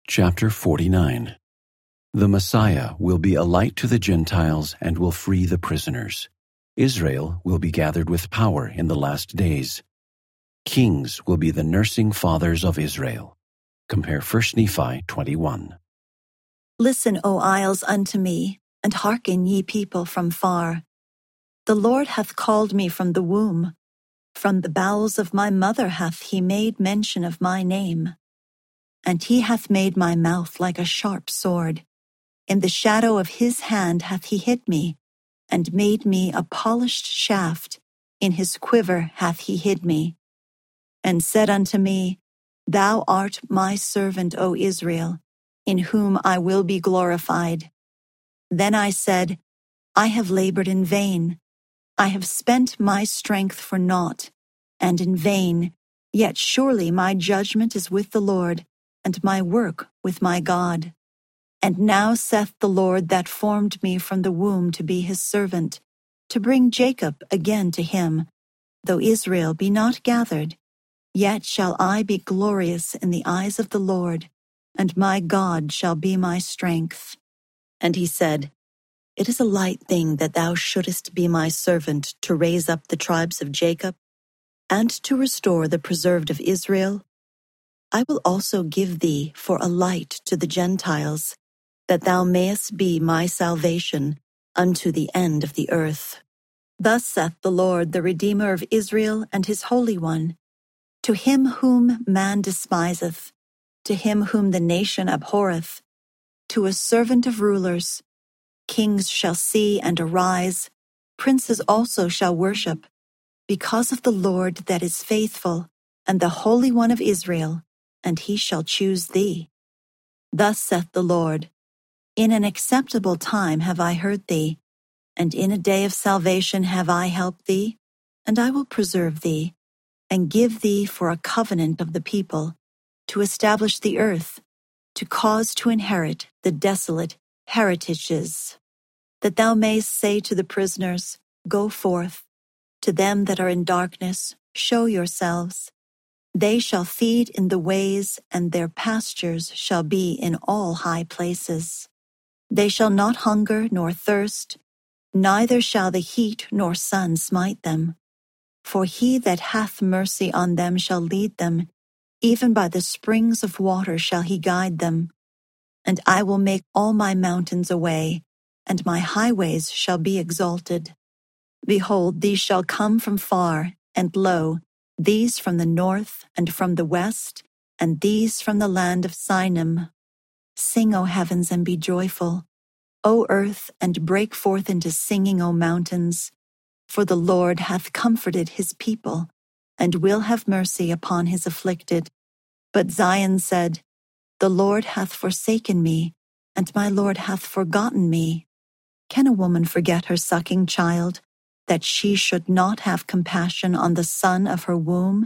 Chapter 49. The Messiah will be a light to the Gentiles and will free the prisoners. Israel will be gathered with power in the last days. Kings will be the nursing fathers of Israel. Compare 1 Nephi 21. Listen, O isles, unto me, and hearken, ye people from far. The Lord hath called me from the womb. From the bowels of my mother hath he made mention of my name. And he hath made my mouth like a sharp sword. In the shadow of his hand hath he hid me, and made me a polished shaft. In his quiver hath he hid me. And said unto me, Thou art my servant, O Israel, in whom I will be glorified. Then I said, I have labored in vain. I have spent my strength for naught, and in vain. Yet surely my judgment is with the Lord, and my work with my God. And now saith the Lord that formed me from the womb to be his servant, to bring Jacob again to him. Though Israel be not gathered, yet shall I be glorious in the eyes of the Lord, and my God shall be my strength. And he said, It is a light thing that thou shouldest be my servant to raise up the tribes of Jacob, and to restore the preserved of Israel. I will also give thee for a light to the Gentiles, that thou mayest be my salvation unto the end of the earth. Thus saith the Lord, the Redeemer of Israel and his Holy One, to him whom man despiseth, to him whom the nation abhorreth, to a servant of rulers. Kings shall see and arise, princes also shall worship, because of the Lord that is faithful, and the Holy One of Israel, and he shall choose thee. Thus saith the Lord, In an acceptable time have I heard thee, and in a day of salvation have I helped thee, and I will preserve thee, and give thee for a covenant of the people, to establish the earth, to cause to inherit the desolate heritages, that thou mayst say to the prisoners, Go forth, to them that are in darkness, show yourselves. They shall feed in the ways, and their pastures shall be in all high places. They shall not hunger nor thirst, neither shall the heat nor sun smite them. For he that hath mercy on them shall lead them, even by the springs of water shall he guide them. And I will make all my mountains a way, and my highways shall be exalted. Behold, these shall come from far, and lo, these from the north and from the west, and these from the land of Sinim. Sing, O heavens, and be joyful, O earth, and break forth into singing, O mountains. For the Lord hath comforted his people, and will have mercy upon his afflicted. But Zion said, The Lord hath forsaken me, and my Lord hath forgotten me. Can a woman forget her sucking child, that she should not have compassion on the son of her womb?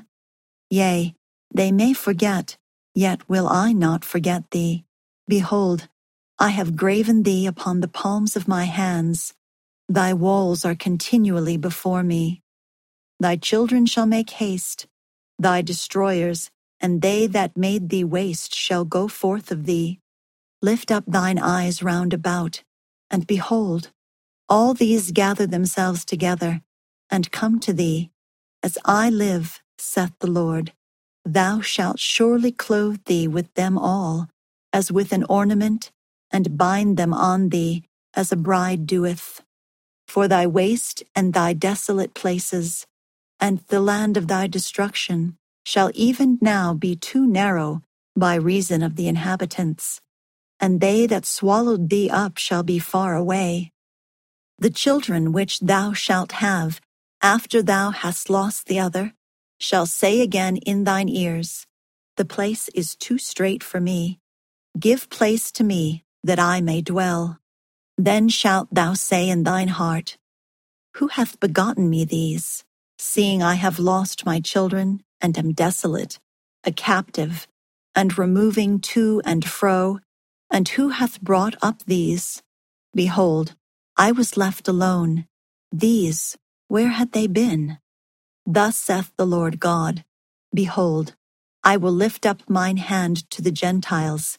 Yea, they may forget, yet will I not forget thee. Behold, I have graven thee upon the palms of my hands. Thy walls are continually before me. Thy children shall make haste, thy destroyers, and they that made thee waste shall go forth of thee. Lift up thine eyes round about, and behold, all these gather themselves together, and come to thee. As I live, saith the Lord, thou shalt surely clothe thee with them all, as with an ornament, and bind them on thee, as a bride doeth. For thy waste and thy desolate places, and the land of thy destruction, shall even now be too narrow by reason of the inhabitants, and they that swallowed thee up shall be far away. The children which thou shalt have, after thou hast lost the other, shall say again in thine ears, The place is too strait for me. Give place to me, that I may dwell. Then shalt thou say in thine heart, Who hath begotten me these? Seeing I have lost my children, and am desolate, a captive, and removing to and fro, and who hath brought up these? Behold, I was left alone. These, where had they been? Thus saith the Lord God, Behold, I will lift up mine hand to the Gentiles,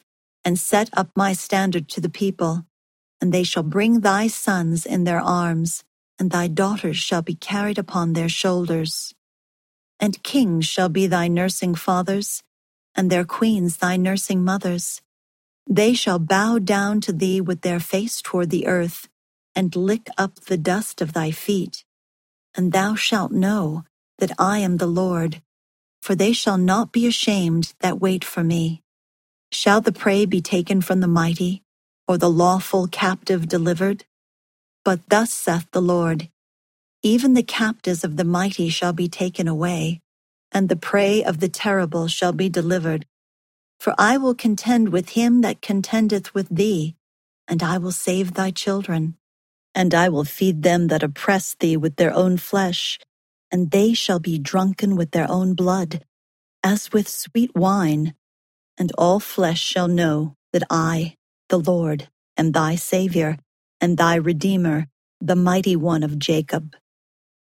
and set up my standard to the people, and they shall bring thy sons in their arms, and thy daughters shall be carried upon their shoulders. And kings shall be thy nursing fathers, and their queens thy nursing mothers. They shall bow down to thee with their face toward the earth, and lick up the dust of thy feet. And thou shalt know that I am the Lord, for they shall not be ashamed that wait for me. Shall the prey be taken from the mighty, or the lawful captive delivered? But thus saith the Lord, even the captives of the mighty shall be taken away, and the prey of the terrible shall be delivered. For I will contend with him that contendeth with thee, and I will save thy children. And I will feed them that oppress thee with their own flesh, and they shall be drunken with their own blood, as with sweet wine. And all flesh shall know that I, the Lord, am thy Savior, and thy Redeemer, the mighty one of Jacob.